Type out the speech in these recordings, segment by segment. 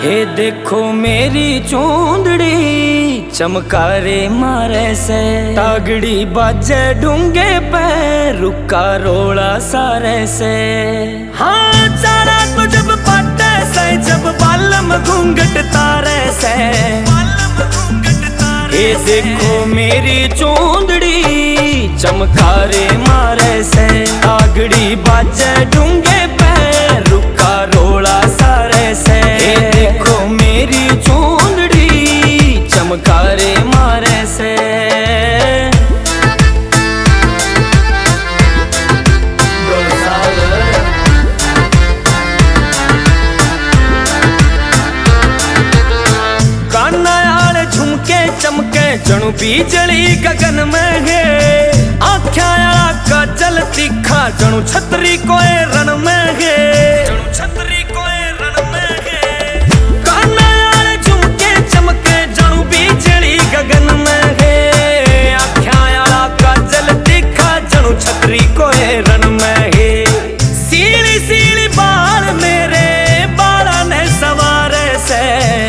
ये देखो मेरी चूंदड़ी चमकारे मारे से, तागड़ी बाजे ढूंगे पे रुका रोड़ा सारे से। हाँ चारा तो जब पाटे से, जब बालम घूंघट तारे से। ये देखो मेरी चूंदड़ी चमकारे मारे से, तागड़ी बाजे ढूंगे पे रुका रोड़ा सारे से। ये देखो मेरी चूंदड़ी चमकारे मारे से। कानायाल झुमके चमके जणु बिजली गगन में है, आँख्या का जल तीखा जणु छतरी कोई रण में है, जणु छतरी कोई रण में है। कानायाल झुमके चमके जणु बिजली गगन में है, आँख्या का जल तीखा जणु छतरी कोई रण में है। सीली सीली बाल मेरे बाला ने सवारे से,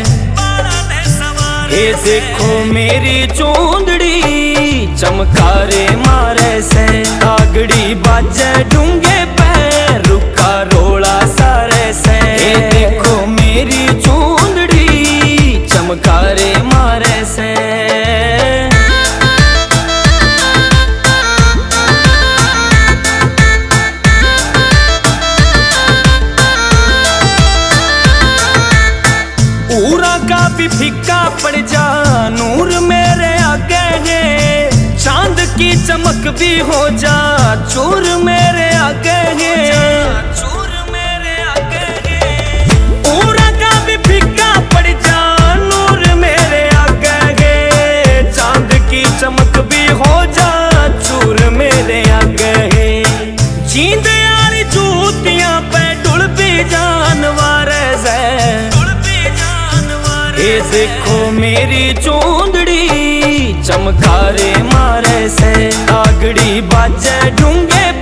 ये देखो मेरी चूंदड़ी चमकारे मारे से, तागड़ी बाजे ढूंगे पे रुका रोड़ा सारे से। ये देखो मेरी चूंदड़ी चमकारे मारे से। पूरा का भी फीका पड़ जा नूर मेरे आगे है, चांद की चमक भी हो जा चूर मेरे आगे है, चूर मेरे आगे है। पूरा का भी फीका पड़ जा नूर मेरे आगे है, चांद की चमक भी हो जा चूर मेरे आगे है। जींद यारी जूतियां पे डुल भी जानवर से, ये देखो मेरी चूंदड़ी चमकारे मारे से, तागड़ी बाजे ढूंगे